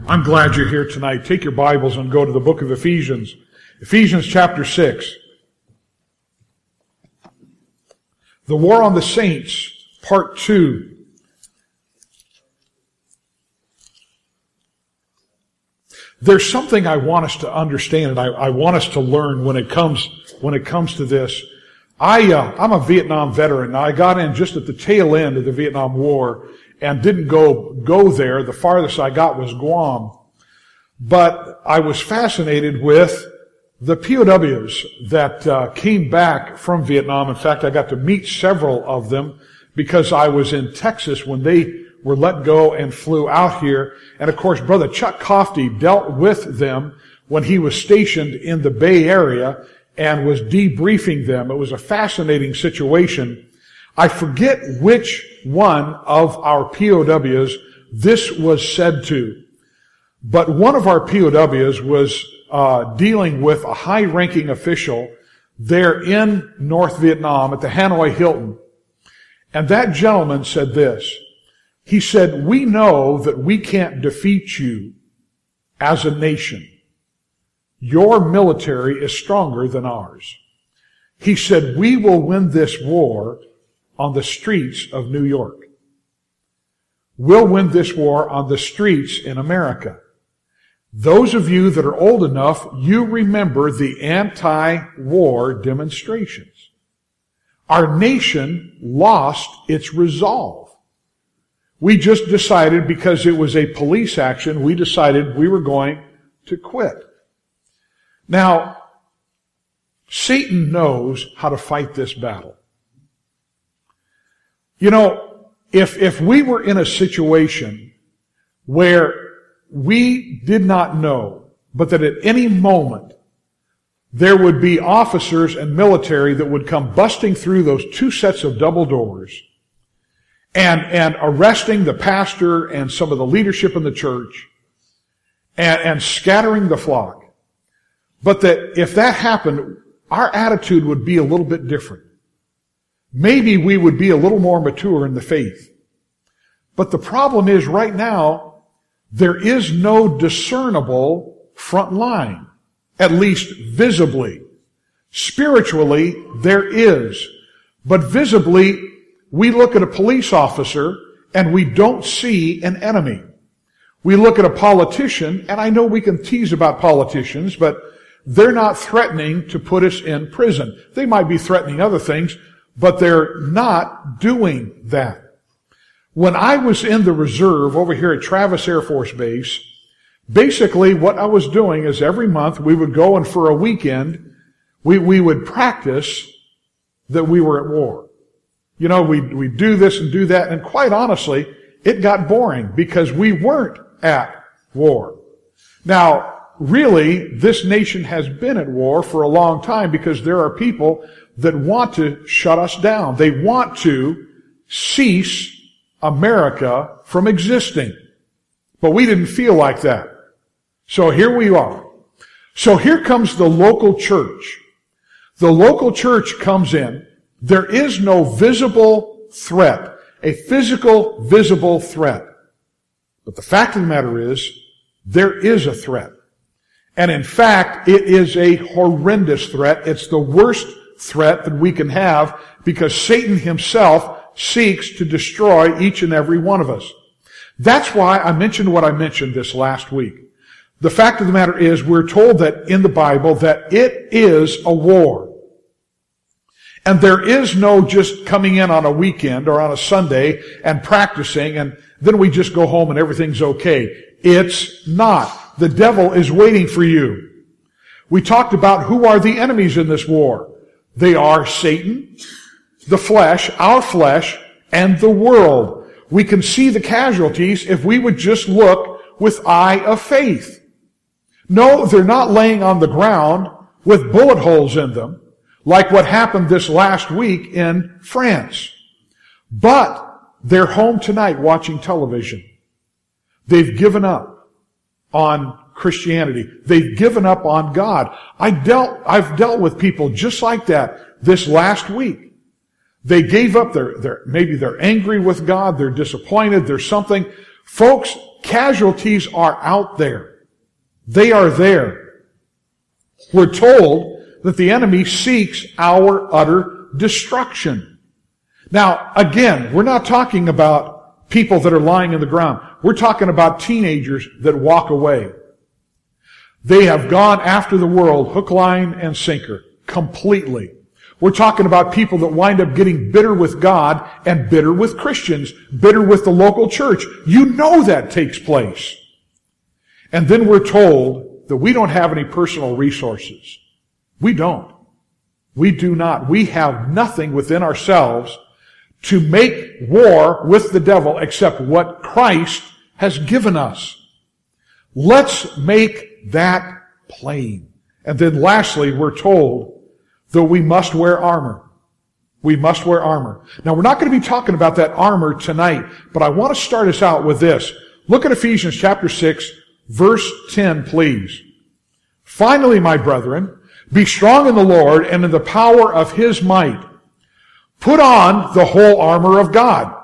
I'm glad you're here tonight. Take your Bibles and go to the book of Ephesians. Ephesians chapter 6. The War on the Saints, part 2. There's something I want us to understand and I want us to learn when it comes to this. I'm a Vietnam veteran. I got in just at the tail end of the Vietnam War and didn't go there. The farthest I got was Guam. But I was fascinated with the POWs that came back from Vietnam. In fact, I got to meet several of them because I was in Texas when they were let go and flew out here. And of course, Brother Chuck Coffey dealt with them when he was stationed in the Bay Area and was debriefing them. It was a fascinating situation. I forget which one of our POWs this was said to, but one of our POWs was dealing with a high-ranking official there in North Vietnam at the Hanoi Hilton. And that gentleman said this. He said, "We know that we can't defeat you as a nation. Your military is stronger than ours." He said, "We will win this war on the streets of New York. We'll win this war on the streets in America." Those of you that are old enough, you remember the anti-war demonstrations. Our nation lost its resolve. We just decided, because it was a police action, we decided we were going to quit. Now, Satan knows how to fight this battle. You know, if we were in a situation where we did not know, but that at any moment there would be officers and military that would come busting through those two sets of double doors and arresting the pastor and some of the leadership in the church and scattering the flock. But that if that happened, our attitude would be a little bit different. Maybe we would be a little more mature in the faith. But the problem is right now, there is no discernible front line, at least visibly. Spiritually, there is. But visibly, we look at a police officer and we don't see an enemy. We look at a politician, and I know we can tease about politicians, but they're not threatening to put us in prison. They might be threatening other things, but they're not doing that. When I was in the reserve over here at Travis Air Force Base, basically what I was doing is every month we would go and for a weekend, we would practice that we were at war. You know, we do this and do that, and quite honestly, it got boring because we weren't at war. Now, really, this nation has been at war for a long time because there are people that want to shut us down. They want to cease America from existing. But we didn't feel like that. So here we are. So here comes the local church. The local church comes in. There is no visible threat, a physical, visible threat. But the fact of the matter is, there is a threat. And in fact, it is a horrendous threat. It's the worst threat that we can have because Satan himself seeks to destroy each and every one of us. That's why I mentioned what I mentioned this last week. The fact of the matter is, we're told that in the Bible that it is a war. And there is no just coming in on a weekend or on a Sunday and practicing and then we just go home and everything's okay. It's not. The devil is waiting for you. We talked about who are the enemies in this war. They are Satan, the flesh, our flesh, and the world. We can see the casualties if we would just look with eye of faith. No, they're not laying on the ground with bullet holes in them, like what happened this last week in France. But they're home tonight watching television. They've given up on Christianity. They've given up on God. I've dealt with people just like that this last week. They gave up maybe they're angry with God, they're disappointed, there's something, Folks, casualties are out there. They are there. We're told that the enemy seeks our utter destruction. Now, again, we're not talking about people that are lying in the ground. We're talking about teenagers that walk away. They have gone after the world, hook, line, and sinker, completely. We're talking about people that wind up getting bitter with God and bitter with Christians, bitter with the local church. You know that takes place. And then we're told that we don't have any personal resources. We don't. We do not. We have nothing within ourselves to make war with the devil except what Christ has given us. Let's make that plain. And then lastly, we're told that we must wear armor. We must wear armor. Now, we're not going to be talking about that armor tonight, but I want to start us out with this. Look at Ephesians chapter 6, verse 10, please. Finally, my brethren, be strong in the Lord and in the power of His might. Put on the whole armor of God.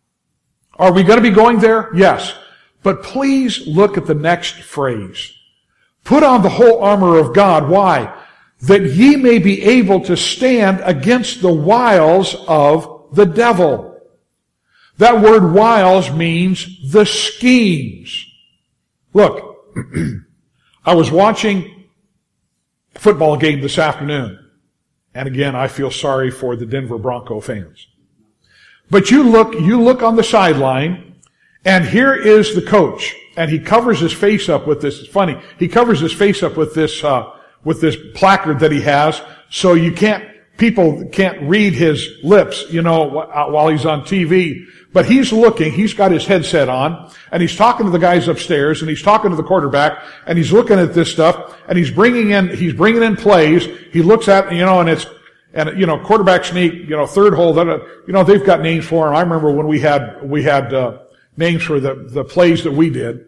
Are we going to be going there? Yes. But please look at the next phrase. Put on the whole armor of God. Why? That ye may be able to stand against the wiles of the devil. That word wiles means the schemes. Look, I was watching a football game this afternoon. And again, I feel sorry for the Denver Bronco fans. But you look on the sideline, and here is the coach, and he covers his face up with this. It's funny. He covers his face up with this placard that he has, so people can't read his lips, while he's on TV. But he's got his headset on, and he's talking to the guys upstairs, and he's talking to the quarterback, and he's looking at this stuff, and he's bringing in plays. He looks at, quarterback sneak, third hole, they've got names for them. I remember when we had names for the plays that we did.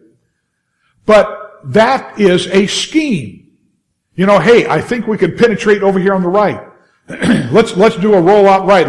But that is a scheme. Hey, I think we can penetrate over here on the right. let's do a rollout right.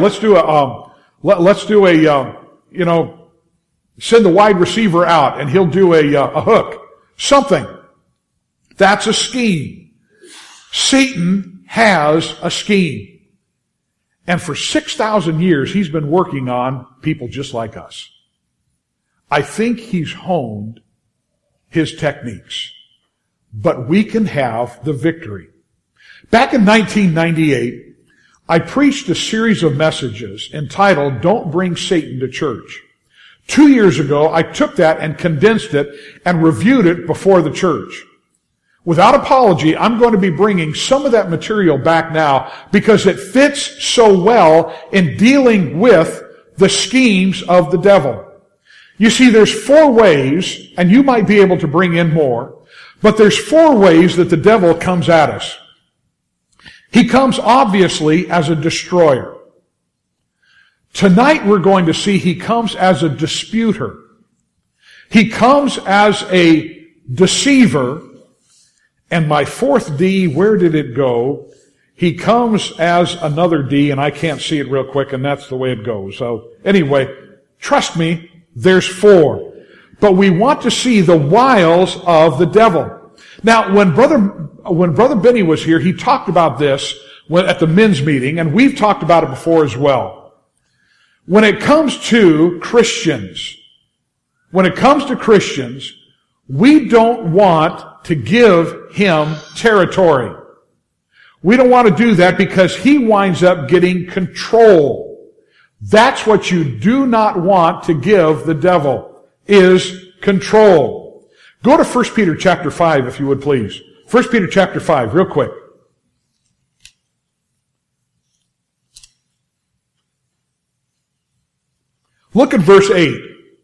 Send the wide receiver out and he'll do a hook. Something. That's a scheme. Satan has a scheme. And for 6,000 years, he's been working on people just like us. I think he's honed his techniques. But we can have the victory. Back in 1998, I preached a series of messages entitled, Don't Bring Satan to Church. 2 years ago, I took that and condensed it and reviewed it before the church. Without apology, I'm going to be bringing some of that material back now because it fits so well in dealing with the schemes of the devil. You see, there's 4 ways, and you might be able to bring in more, but there's 4 ways that the devil comes at us. He comes obviously as a destroyer. Tonight we're going to see he comes as a disputer. He comes as a deceiver. And my 4th D, where did it go? He comes as another D, and I can't see it real quick, and that's the way it goes. So anyway, trust me, there's 4. But we want to see the wiles of the devil. Now, when Brother Benny was here, he talked about this at the men's meeting, and we've talked about it before as well. When it comes to Christians, we don't want to give him territory. We don't want to do that because he winds up getting control. That's what you do not want to give the devil, is control. Go to 1 Peter chapter 5, if you would please. 1 Peter chapter 5, real quick. Look at verse 8.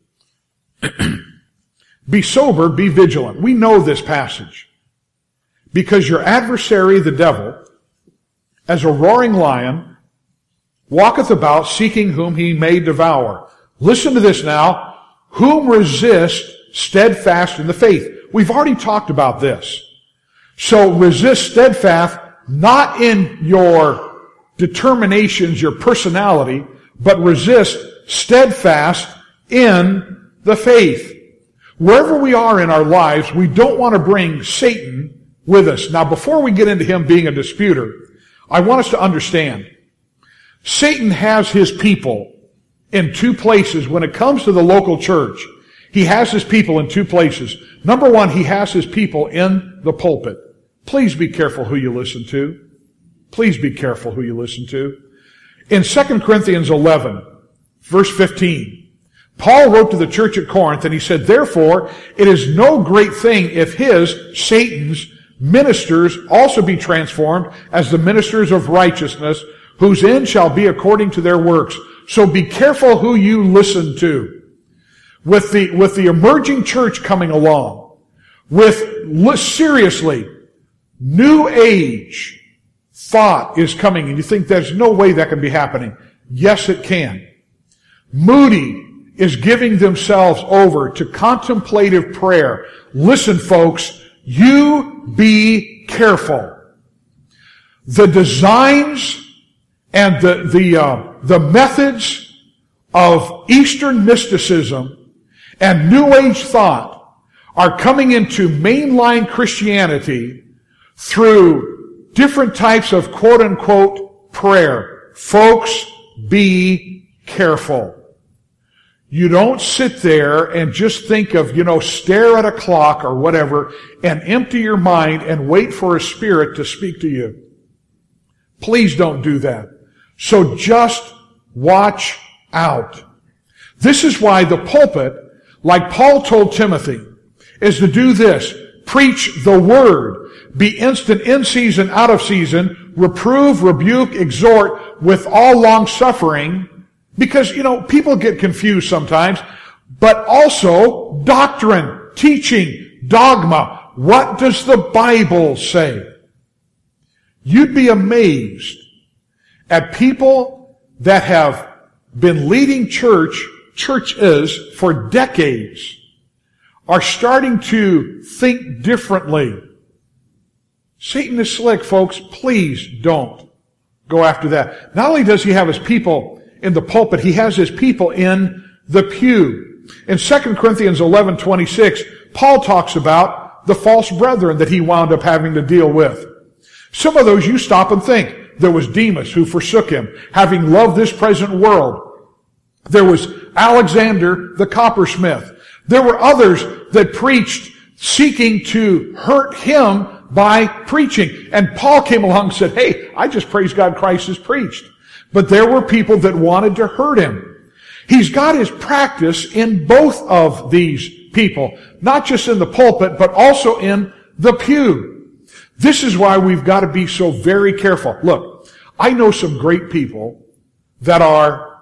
Be sober, be vigilant. We know this passage. Because your adversary, the devil, as a roaring lion, walketh about seeking whom he may devour. Listen to this now. Whom resist steadfast in the faith. We've already talked about this. So resist steadfast, not in your determinations, your personality, but resist steadfast in the faith. Wherever we are in our lives, we don't want to bring Satan with us. Now, before we get into him being a disputer, I want us to understand, Satan has his people in two places. When it comes to the local church, he has his people in two places. Number one, he has his people in the pulpit. Please be careful who you listen to. Please be careful who you listen to. In 2 Corinthians 11, verse 15, Paul wrote to the church at Corinth and he said, "Therefore, it is no great thing if Satan's ministers also be transformed as the ministers of righteousness, whose end shall be according to their works." So be careful who you listen to. With the emerging church coming along, seriously, New Age thought is coming, and you think there's no way that can be happening. Yes, it can. Moody is giving themselves over to contemplative prayer. Listen, folks, you be careful. The designs and the methods of Eastern mysticism and New Age thought are coming into mainline Christianity through different types of quote-unquote prayer. Folks, be careful. You don't sit there and just think of, stare at a clock or whatever and empty your mind and wait for a spirit to speak to you. Please don't do that. So just watch out. This is why the pulpit, like Paul told Timothy, is to do this. Preach the word. Be instant in season, out of season. Reprove, rebuke, exhort with all long suffering. Because, people get confused sometimes. But also doctrine, teaching, dogma. What does the Bible say? You'd be amazed at people that have been leading churches for decades, are starting to think differently. Satan is slick, folks. Please don't go after that. Not only does he have his people in the pulpit, he has his people in the pew. In 2 Corinthians 11:26, Paul talks about the false brethren that he wound up having to deal with. Some of those you stop and think. There was Demas who forsook him, having loved this present world. There was Alexander the coppersmith. There were others that preached seeking to hurt him by preaching. And Paul came along and said, "Hey, I just praise God Christ has preached." But there were people that wanted to hurt him. He's got his practice in both of these people, not just in the pulpit, but also in the pew. This is why we've got to be so very careful. Look, I know some great people that are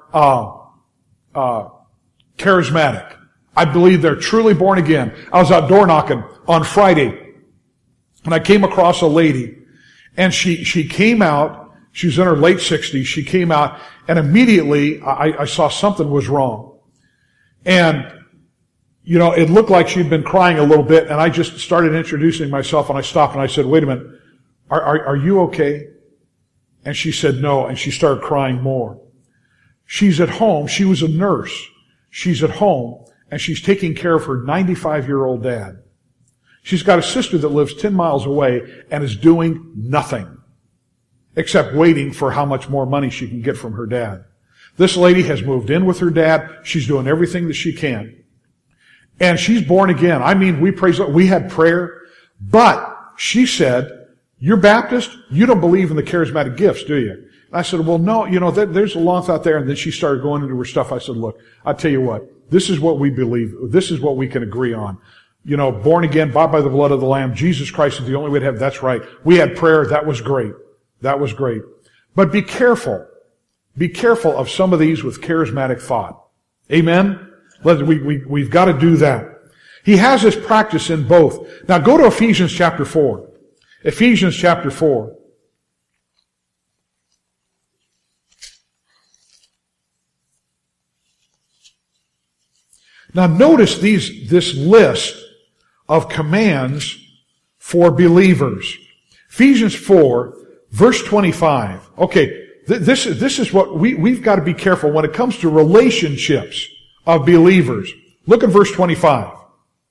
charismatic. I believe they're truly born again. I was out door knocking on Friday, and I came across a lady, and she came out. She was in her late 60s. She came out, and immediately I saw something was wrong. And, it looked like she'd been crying a little bit, and I just started introducing myself, and I stopped, and I said, "Wait a minute, are you okay?" And she said no, and she started crying more. She's at home. She was a nurse. She's at home, and she's taking care of her 95-year-old dad. She's got a sister that lives 10 miles away and is doing nothing except waiting for how much more money she can get from her dad. This lady has moved in with her dad. She's doing everything that she can. And she's born again. I mean, we had prayer, but she said, "You're Baptist? You don't believe in the charismatic gifts, do you?" And I said, "Well, no, there's a long thought there." And then she started going into her stuff. I said, "Look, I'll tell you what, this is what we believe. This is what we can agree on. Born again, bought by the blood of the Lamb. Jesus Christ is the only way to heaven. That's right. We had prayer. That was great. That was great." But be careful. Be careful of some of these with charismatic thought. Amen? We've got to do that. He has his practice in both. Now go to Ephesians chapter 4. Ephesians chapter 4. Now notice this list of commands for believers. Ephesians 4, verse 25. Okay, this is what we've got to be careful when it comes to relationships of believers. Look at verse 25.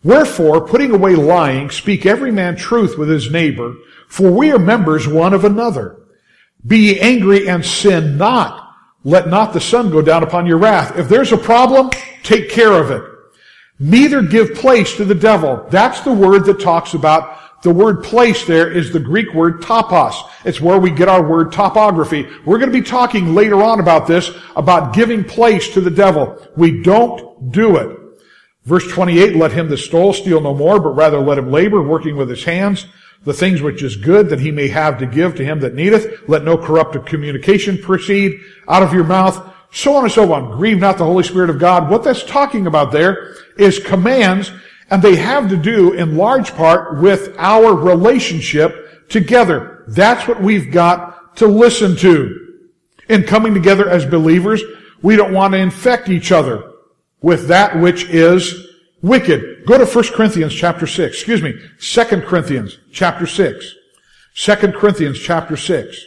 Wherefore, putting away lying, speak every man truth with his neighbor, for we are members one of another. Be ye angry and sin not. Let not the sun go down upon your wrath. If there's a problem, take care of it. Neither give place to the devil. That's the word that talks about, the word place there is the Greek word topos. It's where we get our word topography. We're going to be talking later on about this, about giving place to the devil. We don't do it. Verse 28, let him that stole steal no more, but rather let him labor, working with his hands, the things which is good, that he may have to give to him that needeth. Let no corruptive communication proceed out of your mouth, so on and so on. Grieve not the Holy Spirit of God. What that's talking about there is commands, and they have to do in large part with our relationship together. That's what we've got to listen to. In coming together as believers, we don't want to infect each other with that which is wicked. Go to 1 Corinthians chapter 6. 2 Corinthians chapter 6. 2 Corinthians chapter 6.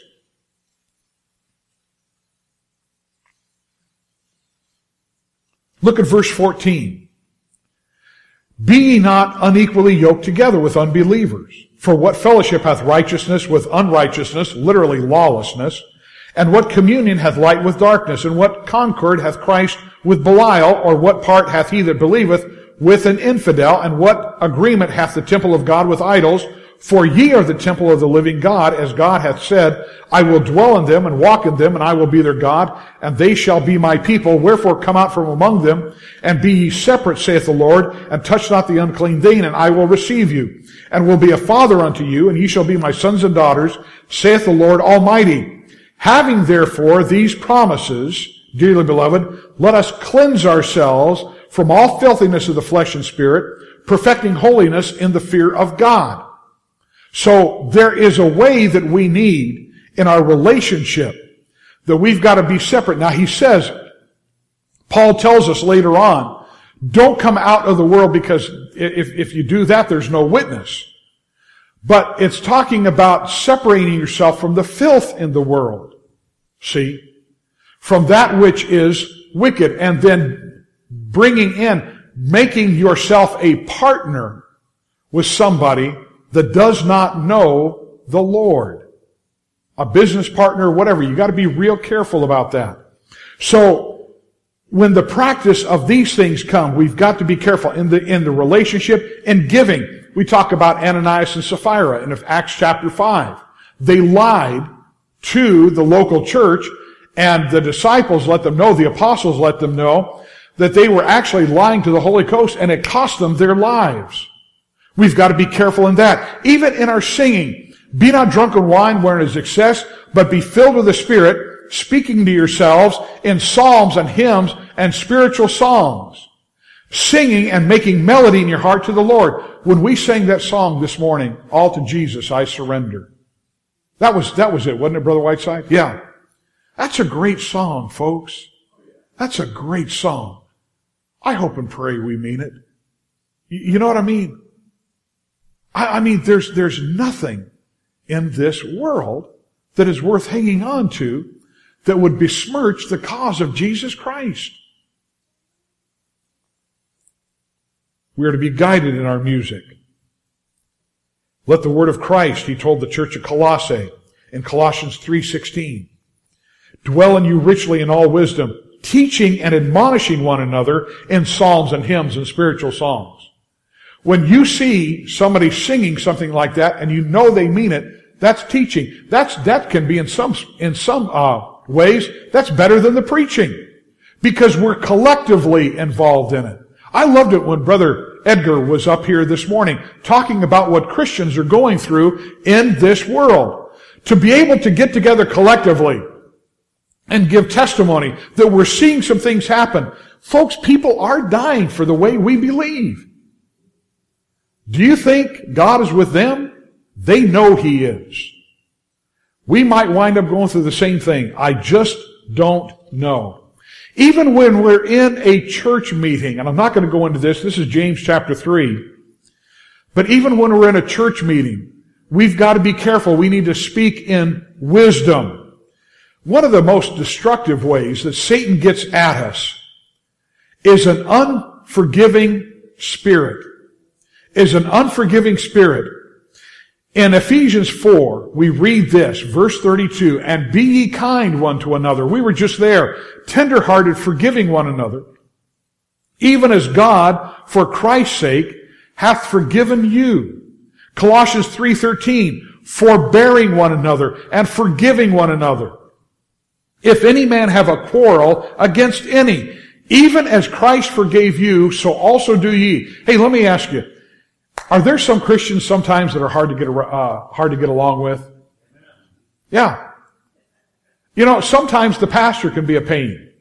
Look at verse 14. Be ye not unequally yoked together with unbelievers. For what fellowship hath righteousness with unrighteousness, literally lawlessness? And what communion hath light with darkness? And what concord hath Christ with Belial? Or what part hath he that believeth with an infidel? And what agreement hath the temple of God with idols? For ye are the temple of the living God, as God hath said, I will dwell in them and walk in them, and I will be their God, and they shall be my people. Wherefore come out from among them, and be ye separate, saith the Lord, and touch not the unclean thing, and I will receive you, and will be a father unto you, and ye shall be my sons and daughters, saith the Lord Almighty. Having therefore these promises, dearly beloved, let us cleanse ourselves from all filthiness of the flesh and spirit, perfecting holiness in the fear of God. So there is a way that we need in our relationship that we've got to be separate. Now he says, Paul tells us later on, don't come out of the world, because if you do that, there's no witness. But it's talking about separating yourself from the filth in the world. See? From that which is wicked, and then bringing in, making yourself a partner with somebody that does not know the Lord. A business partner, whatever. You got to be real careful about that. So, when the practice of these things come, we've got to be careful in the relationship and giving. We talk about Ananias and Sapphira in Acts chapter 5. They lied to the local church, and the disciples let them know, the apostles let them know, that they were actually lying to the Holy Ghost, and it cost them their lives. We've got to be careful in that. Even in our singing, be not drunk with wine wherein is excess, but be filled with the Spirit, speaking to yourselves in psalms and hymns and spiritual songs, singing and making melody in your heart to the Lord. When we sang that song this morning, All to Jesus I Surrender, that was it, wasn't it, Brother Whiteside? Yeah. That's a great song, folks. That's a great song. I hope and pray we mean it. You know what I mean? I mean, there's nothing in this world that is worth hanging on to that would besmirch the cause of Jesus Christ. We are to be guided in our music. Let the word of Christ, he told the church of Colossae in Colossians 3:16, dwell in you richly in all wisdom, teaching and admonishing one another in psalms and hymns and spiritual songs. When you see somebody singing something like that and you know they mean it, that's teaching. That can be in some ways, that's better than the preaching, because we're collectively involved in it. I loved it when Brother Edgar was up here this morning talking about what Christians are going through in this world. To be able to get together collectively and give testimony that we're seeing some things happen. Folks, people are dying for the way we believe. Do you think God is with them? They know He is. We might wind up going through the same thing. I just don't know. Even when we're in a church meeting, and I'm not going to go into this is James chapter 3, but even when we're in a church meeting, we've got to be careful. We need to speak in wisdom. One of the most destructive ways that Satan gets at us is an unforgiving spirit. is an unforgiving spirit. In Ephesians 4, we read this, verse 32, and be ye kind one to another. We were just there, tender-hearted, forgiving one another, even as God, for Christ's sake, hath forgiven you. Colossians 3:13, forbearing one another and forgiving one another. If any man have a quarrel against any, even as Christ forgave you, so also do ye. Hey, let me ask you, are there some Christians sometimes that are hard to get along with? Yeah. You know, sometimes the pastor can be a pain.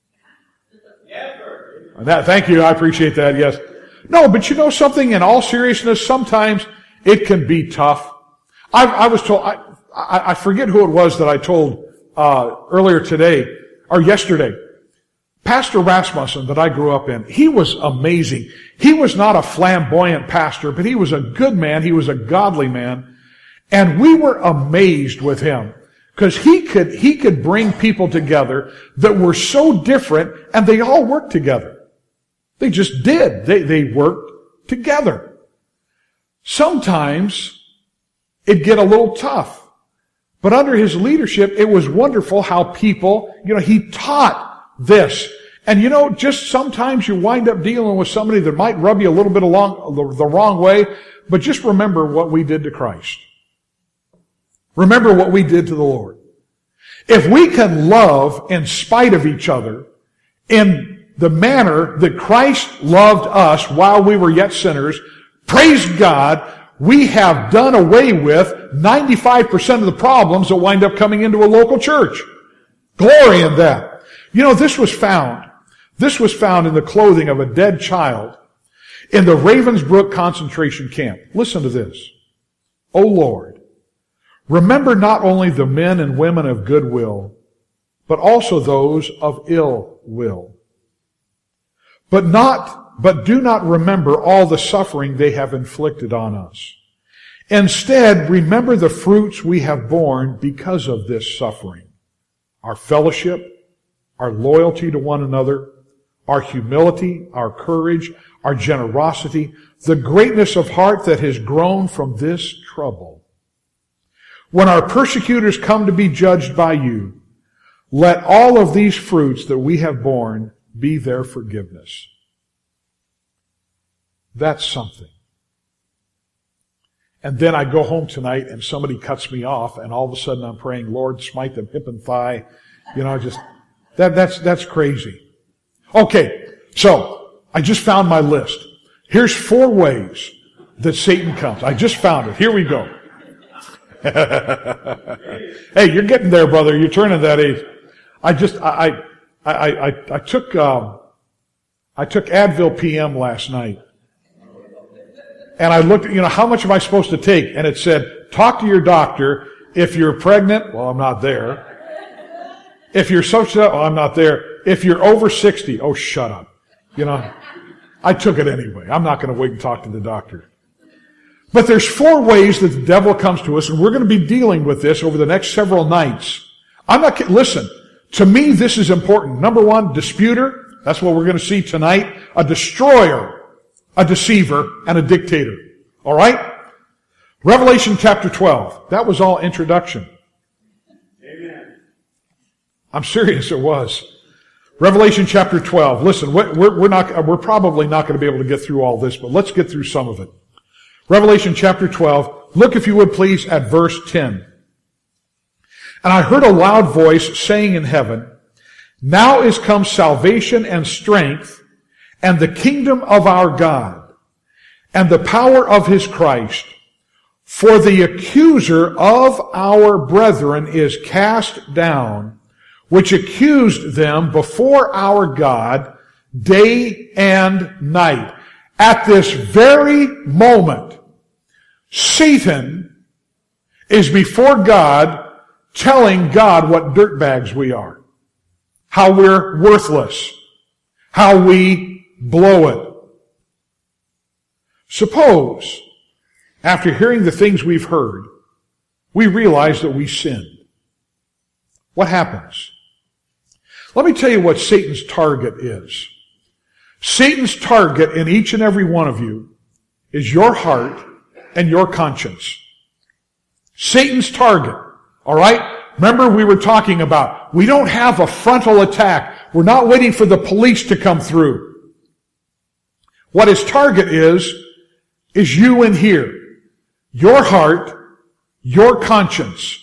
Thank you, I appreciate that, yes. No, but you know something, in all seriousness, sometimes it can be tough. I was told, I forget who it was that I told earlier today, or yesterday. Pastor Rasmussen that I grew up in, he was amazing. He was not a flamboyant pastor, but he was a good man. He was a godly man. And we were amazed with him because he could bring people together that were so different, and they all worked together. They just did. They worked together. Sometimes it'd get a little tough. But under his leadership, it was wonderful how people, he taught this. And just sometimes you wind up dealing with somebody that might rub you a little bit along the wrong way, but just remember what we did to Christ. Remember what we did to the Lord. If we can love in spite of each other in the manner that Christ loved us while we were yet sinners, praise God, we have done away with 95% of the problems that wind up coming into a local church. Glory in that. This was found in the clothing of a dead child in the Ravensbrück concentration camp. Listen to this. O Lord, remember not only the men and women of good will, but also those of ill will. But do not remember all the suffering they have inflicted on us. Instead, remember the fruits we have borne because of this suffering. Our fellowship, our loyalty to one another, our humility, our courage, our generosity, the greatness of heart that has grown from this trouble. When our persecutors come to be judged by you, let all of these fruits that we have borne be their forgiveness. That's something. And then I go home tonight and somebody cuts me off and all of a sudden I'm praying, Lord, smite them hip and thigh. That's crazy. Okay, so I just found my list. Here's 4 ways that Satan comes. I just found it. Here we go. Hey, you're getting there, brother. You're turning that age. I took Advil PM last night. And I looked at, how much am I supposed to take? And it said, talk to your doctor. If you're pregnant, well, I'm not there. If you're well, I'm not there. If you're over 60, oh, shut up. I took it anyway. I'm not going to wait and talk to the doctor. But there's 4 ways that the devil comes to us, and we're going to be dealing with this over the next several nights. Listen, to me, this is important. Number 1, disputer. That's what we're going to see tonight. A destroyer, a deceiver, and a dictator. All right? Revelation chapter 12. That was all introduction. Amen. I'm serious, it was. Revelation chapter 12. Listen, we're probably not going to be able to get through all this, but let's get through some of it. Revelation chapter 12. Look, if you would please, at verse 10. And I heard a loud voice saying in heaven, now is come salvation and strength, and the kingdom of our God, and the power of his Christ. For the accuser of our brethren is cast down, which accused them before our God day and night. At this very moment, Satan is before God telling God what dirtbags we are, how we're worthless, how we blow it. Suppose, after hearing the things we've heard, we realize that we sinned. What happens? Let me tell you what Satan's target is. Satan's target in each and every one of you is your heart and your conscience. Satan's target, all right? Remember we were talking about, we don't have a frontal attack. We're not waiting for the police to come through. What his target is you in here. Your heart, your conscience.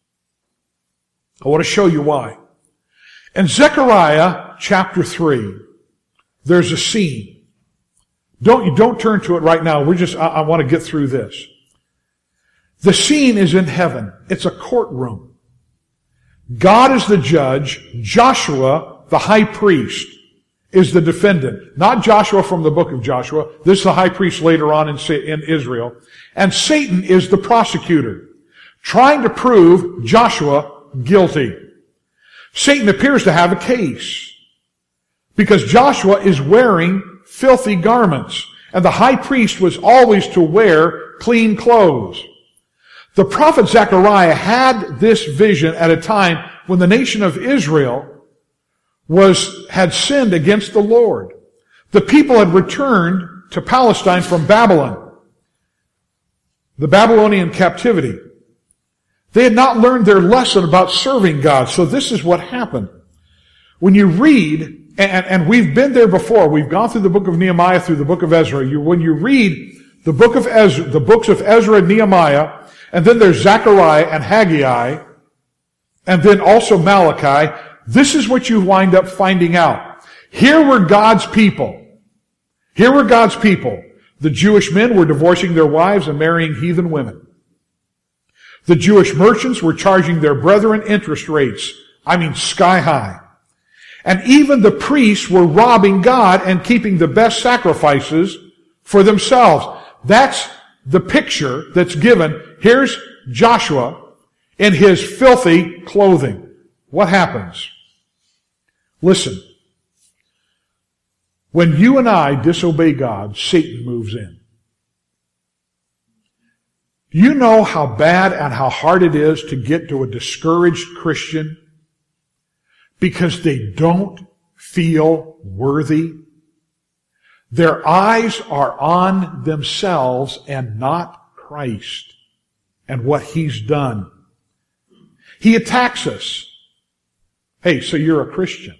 I want to show you why. In Zechariah chapter 3, there's a scene. Don't turn to it right now. I want to get through this. The scene is in heaven. It's a courtroom. God is the judge. Joshua, the high priest, is the defendant. Not Joshua from the book of Joshua. This is the high priest later on in Israel. And Satan is the prosecutor, trying to prove Joshua guilty. Satan appears to have a case because Joshua is wearing filthy garments, and the high priest was always to wear clean clothes. The prophet Zechariah had this vision at a time when the nation of Israel had sinned against the Lord. The people had returned to Palestine from Babylon, the Babylonian captivity. They had not learned their lesson about serving God. So this is what happened. When you read, and we've been there before, we've gone through the book of Nehemiah, through the book of Ezra. When you read the books of Ezra and Nehemiah, and then there's Zechariah and Haggai, and then also Malachi, this is what you wind up finding out. Here were God's people. Here were God's people. The Jewish men were divorcing their wives and marrying heathen women. The Jewish merchants were charging their brethren interest rates. Sky high. And even the priests were robbing God and keeping the best sacrifices for themselves. That's the picture that's given. Here's Joshua in his filthy clothing. What happens? Listen. When you and I disobey God, Satan moves in. Do you know how bad and how hard it is to get to a discouraged Christian because they don't feel worthy? Their eyes are on themselves and not Christ and what He's done. He attacks us. Hey, so you're a Christian.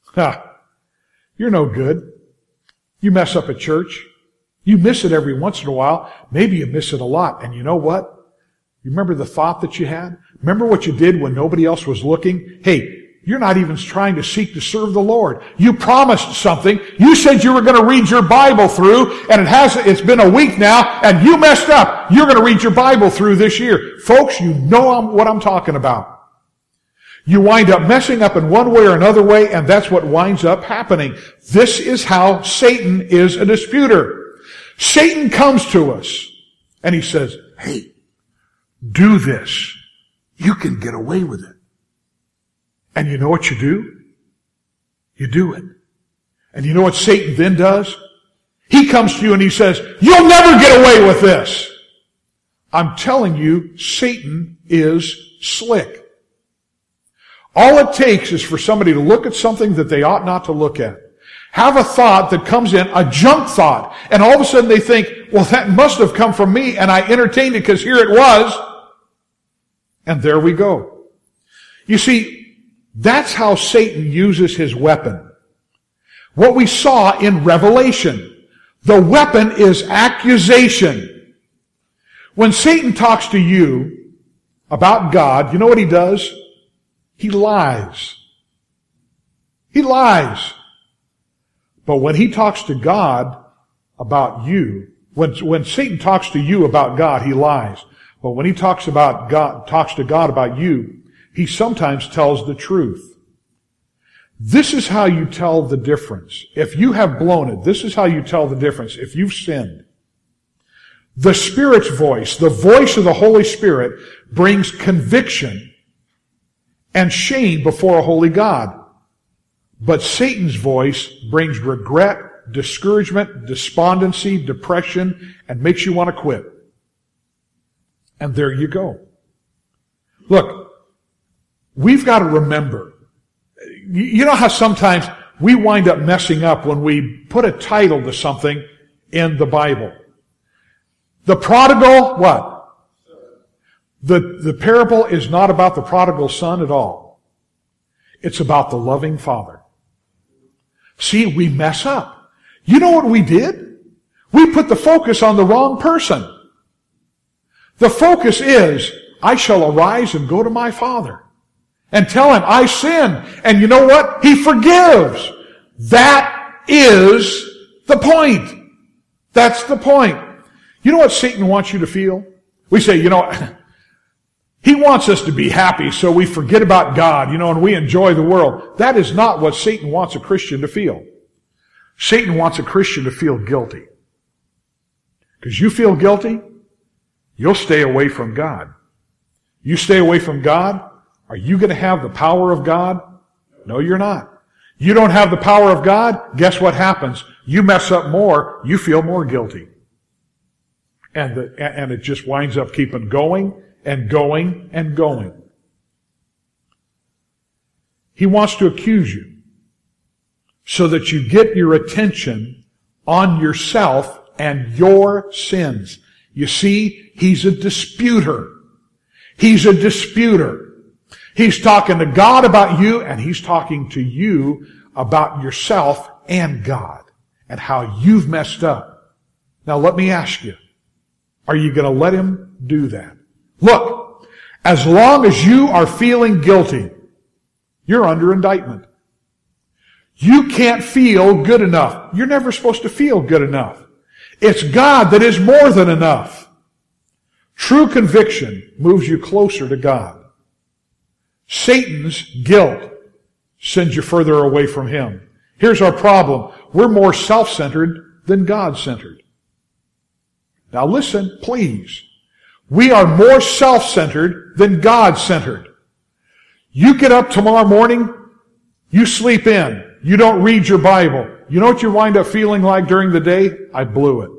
You're no good. You mess up at church. You miss it every once in a while. Maybe you miss it a lot. And you know what? You remember the thought that you had? Remember what you did when nobody else was looking? Hey, you're not even trying to seek to serve the Lord. You promised something. You said you were going to read your Bible through, and it's been a week now, and you messed up. You're going to read your Bible through this year. Folks, you know what I'm talking about. You wind up messing up in one way or another way, and that's what winds up happening. This is how Satan is a disputer. Satan comes to us, and he says, hey, do this. You can get away with it. And you know what you do? You do it. And you know what Satan then does? He comes to you and he says, you'll never get away with this. I'm telling you, Satan is slick. All it takes is for somebody to look at something that they ought not to look at. Have a thought that comes in, a junk thought, and all of a sudden they think, well, that must have come from me, and I entertained it because here it was. And there we go. You see, that's how Satan uses his weapon. What we saw in Revelation, the weapon is accusation. When Satan talks to you about God, you know what he does? He lies. He lies. But when he talks to God about you, when Satan talks to you about God, he lies. But when he talks to God about you, he sometimes tells the truth. This is how you tell the difference. If you have blown it, this is how you tell the difference. If you've sinned, the Spirit's voice, the voice of the Holy Spirit, brings conviction and shame before a holy God. But Satan's voice brings regret, discouragement, despondency, depression, and makes you want to quit. And there you go. Look, we've got to remember, you know how sometimes we wind up messing up when we put a title to something in the Bible. The prodigal, what? The parable is not about the prodigal son at all. It's about the loving father. See, we mess up. You know what we did? We put the focus on the wrong person. The focus is, I shall arise and go to my father and tell him I sinned. And you know what? He forgives. That is the point. That's the point. You know what Satan wants you to feel? We say, he wants us to be happy so we forget about God, and we enjoy the world. That is not what Satan wants a Christian to feel. Satan wants a Christian to feel guilty. Because you feel guilty, you'll stay away from God. You stay away from God, are you going to have the power of God? No, you're not. You don't have the power of God, guess what happens? You mess up more, you feel more guilty. And it just winds up keeping going and going and going. He wants to accuse you so that you get your attention on yourself and your sins. You see, he's a disputer. He's a disputer. He's talking to God about you, and he's talking to you about yourself and God and how you've messed up. Now let me ask you, are you going to let him do that? Look, as long as you are feeling guilty, you're under indictment. You can't feel good enough. You're never supposed to feel good enough. It's God that is more than enough. True conviction moves you closer to God. Satan's guilt sends you further away from him. Here's our problem. We're more self-centered than God-centered. Now listen, please. We are more self-centered than God-centered. You get up tomorrow morning, you sleep in, you don't read your Bible. You know what you wind up feeling like during the day? I blew it.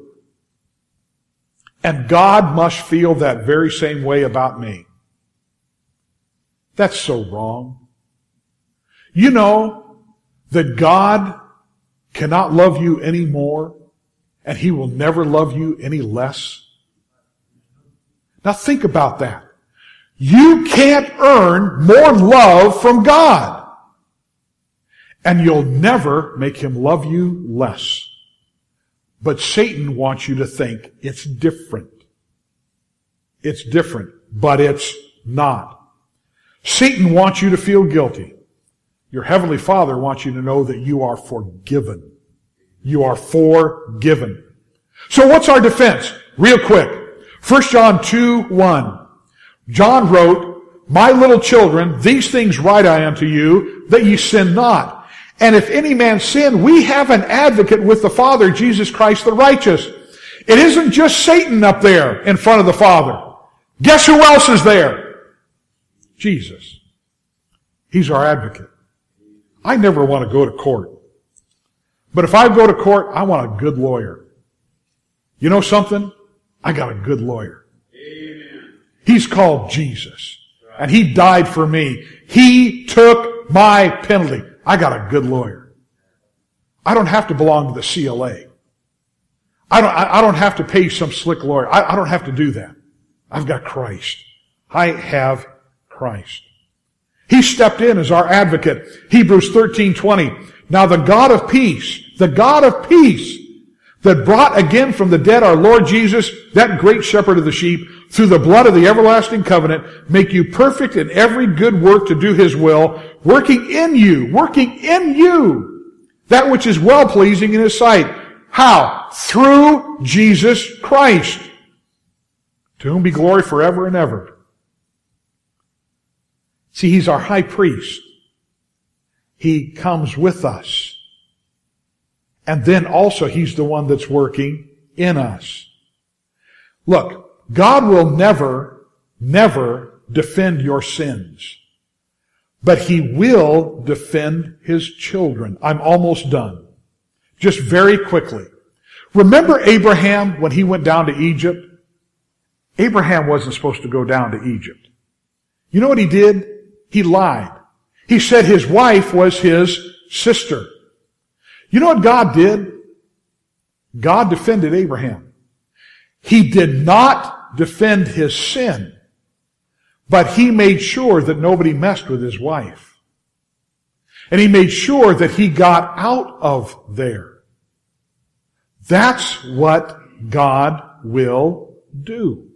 And God must feel that very same way about me. That's so wrong. You know that God cannot love you any more, and he will never love you any less. Now think about that. You can't earn more love from God, and you'll never make him love you less. But Satan wants you to think it's different. It's different, but it's not. Satan wants you to feel guilty. Your Heavenly Father wants you to know that you are forgiven. You are forgiven. So what's our defense? Real quick. 1 John 2:1. John wrote, "My little children, these things write I unto you, that ye sin not. And if any man sin, we have an advocate with the Father, Jesus Christ the righteous." It isn't just Satan up there in front of the Father. Guess who else is there? Jesus. He's our advocate. I never want to go to court. But if I go to court, I want a good lawyer. You know something? I got a good lawyer. Amen. He's called Jesus. And he died for me. He took my penalty. I got a good lawyer. I don't have to belong to the CLA. I don't have to pay some slick lawyer. I don't have to do that. I've got Christ. I have Christ. He stepped in as our advocate. Hebrews 13:20. Now the God of peace that brought again from the dead our Lord Jesus, that great shepherd of the sheep, through the blood of the everlasting covenant, make you perfect in every good work to do his will, working in you, that which is well-pleasing in his sight. How? Through Jesus Christ, to whom be glory forever and ever. See, he's our high priest. He comes with us. And then also he's the one that's working in us. Look, God will never defend your sins. But he will defend his children. I'm almost done. Just very quickly. Remember Abraham when he went down to Egypt? Abraham wasn't supposed to go down to Egypt. You know what he did? He lied. He said his wife was his sister. You know what God did? God defended Abraham. He did not defend his sin, but he made sure that nobody messed with his wife. And he made sure that he got out of there. That's what God will do.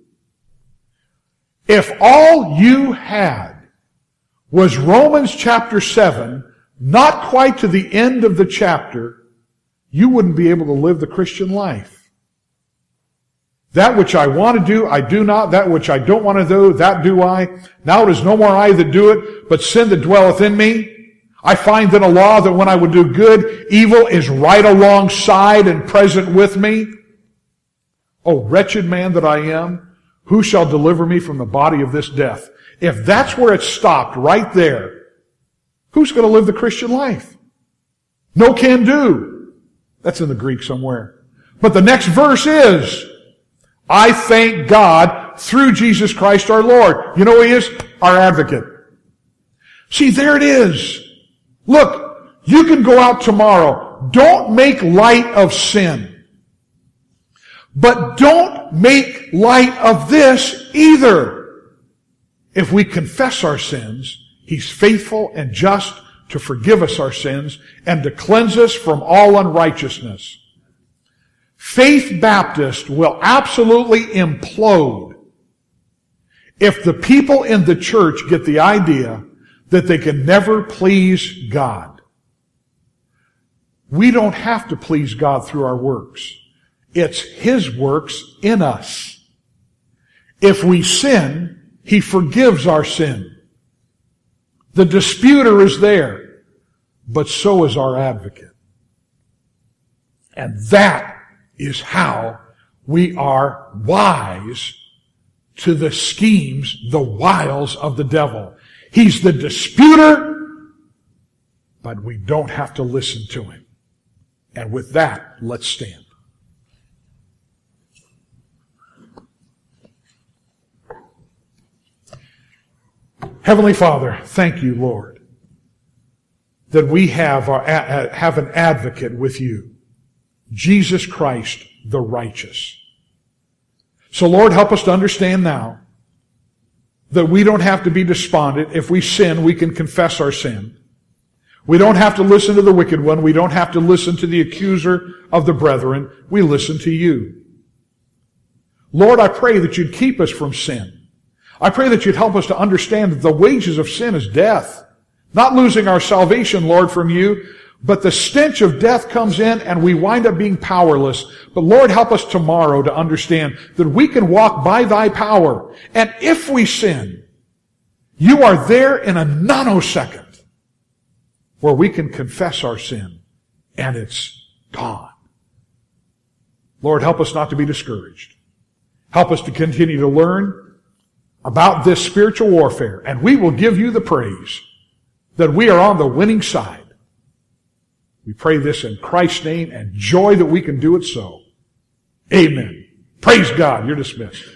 If all you had was Romans chapter 7, not quite to the end of the chapter, you wouldn't be able to live the Christian life. That which I want to do, I do not. That which I don't want to do, that do I. Now it is no more I that do it, but sin that dwelleth in me. I find in a law that when I would do good, evil is right alongside and present with me. O wretched man that I am, who shall deliver me from the body of this death? If that's where it stopped, right there, who's going to live the Christian life? No can do. That's in the Greek somewhere. But the next verse is, I thank God through Jesus Christ our Lord. You know who He is? Our advocate. See, there it is. Look, you can go out tomorrow. Don't make light of sin. But don't make light of this either. If we confess our sins, He's faithful and just to forgive us our sins and to cleanse us from all unrighteousness. Faith Baptist will absolutely implode if the people in the church get the idea that they can never please God. We don't have to please God through our works. It's His works in us. If we sin, He forgives our sin. The disputer is there, but so is our advocate. And that is how we are wise to the schemes, the wiles of the devil. He's the disputer, but we don't have to listen to him. And with that, let's stand. Heavenly Father, thank you, Lord, that we have an advocate with you, Jesus Christ, the righteous. So, Lord, help us to understand now that we don't have to be despondent. If we sin, we can confess our sin. We don't have to listen to the wicked one. We don't have to listen to the accuser of the brethren. We listen to you. Lord, I pray that you'd keep us from sin. I pray that you'd help us to understand that the wages of sin is death. Not losing our salvation, Lord, from you, but the stench of death comes in and we wind up being powerless. But Lord, help us tomorrow to understand that we can walk by thy power. And if we sin, you are there in a nanosecond where we can confess our sin and it's gone. Lord, help us not to be discouraged. Help us to continue to learn about this spiritual warfare, and we will give you the praise that we are on the winning side. We pray this in Christ's name and joy that we can do it so. Amen. Praise God. You're dismissed.